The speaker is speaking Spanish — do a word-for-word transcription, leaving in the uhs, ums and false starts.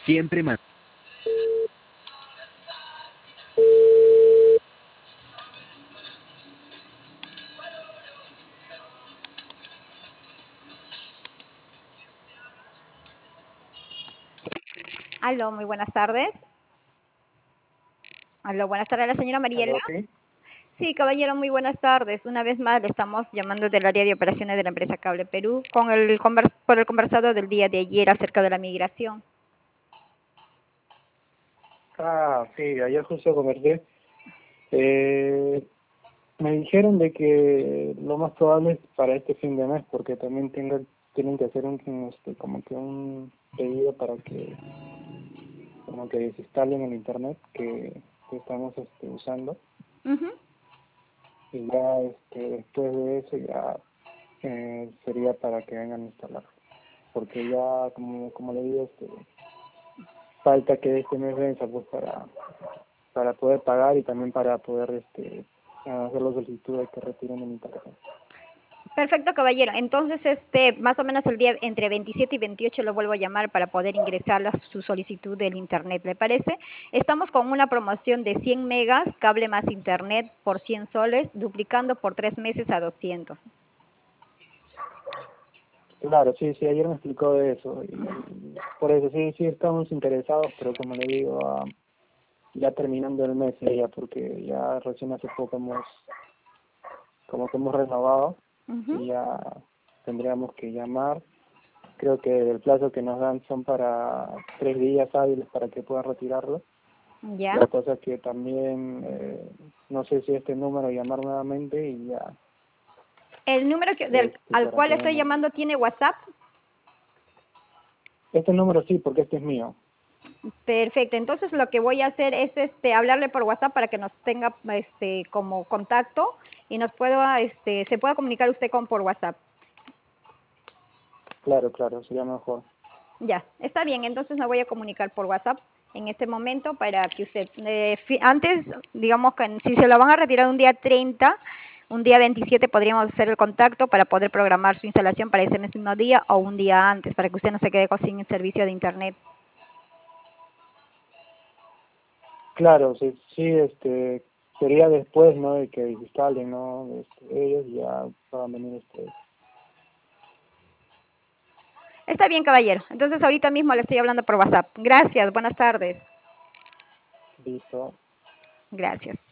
Siempre más. Aló, muy buenas tardes. Aló, buenas tardes, la señora Mariela. ¿Aló, sí? Sí, caballero, muy buenas tardes. Una vez más le estamos llamando del área de operaciones de la empresa Cable Perú con el convers- por el conversado del día de ayer acerca de la migración. Ah, sí, ayer justo conversé. Eh, me dijeron de que lo más probable es para este fin de mes, porque también tenga, tienen que hacer un, un, este, como que un pedido para que, como que desinstalen el internet que, que estamos este, usando. Ujú. Y ya este, después de eso ya eh, sería para que vengan a instalar. Porque ya, como, como le digo, este, falta que este mes venza pues para para poder pagar y también para poder este hacer la solicitud de que retiren el internet. Perfecto, caballero. Entonces, este, más o menos el día entre veintisiete y veintiocho lo vuelvo a llamar para poder ingresar la- su solicitud del internet, ¿le parece? Estamos con una promoción de cien megas, cable más internet por cien soles, duplicando por tres meses a doscientos. Claro, sí, sí, ayer me explicó de eso y por eso sí, sí estamos interesados, pero como le digo, ah, ya terminando el mes ya, porque ya recién hace poco hemos, como que hemos renovado Ujú. y ya tendríamos que llamar. Creo que el plazo que nos dan son para tres días hábiles para que puedan retirarlo. Ya. La cosa es que también, eh, no sé si este número llamar nuevamente y ya, El número que, del, este, al para cual que estoy vengan. llamando tiene WhatsApp. Este número sí, porque este es mío. Perfecto. Entonces lo que voy a hacer es este hablarle por WhatsApp para que nos tenga este como contacto y nos pueda este se pueda comunicar usted con por WhatsApp. Claro, claro, sería mejor. Ya, está bien. Entonces me voy a comunicar por WhatsApp en este momento para que usted eh, fi- antes, digamos que si se lo van a retirar un día treinta, un día veintisiete podríamos hacer el contacto para poder programar su instalación para ese mismo día o un día antes para que usted no se quede con- sin el servicio de internet. Claro, sí, sí, este, sería después, ¿no? De que instalen, ¿no? Este, ellos ya puedan venir ustedes. Está bien, caballero. Entonces ahorita mismo le estoy hablando por WhatsApp. Gracias, buenas tardes. Listo. Gracias.